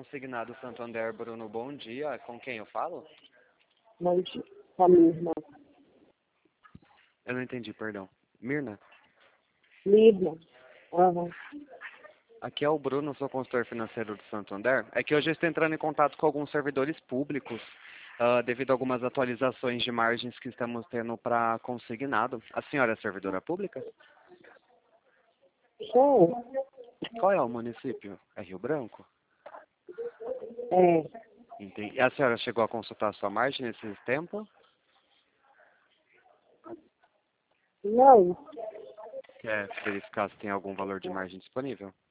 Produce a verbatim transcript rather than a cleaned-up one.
Consignado Santander, Bruno, bom dia. Com quem eu falo? Bom dia. Com a minha irmã. Eu não entendi, perdão. Mirna? Mirna. Aham. Aqui é o Bruno, sou consultor financeiro do Santander. É que hoje eu estou entrando em contato com alguns servidores públicos, ah, devido a algumas atualizações de margens que estamos tendo para consignado. A senhora é servidora pública? Sou? Qual é o município? É Rio Branco? É. Entendi. E a senhora chegou a consultar a sua margem nesse tempo? Não. Quer verificar se tem algum valor de margem disponível?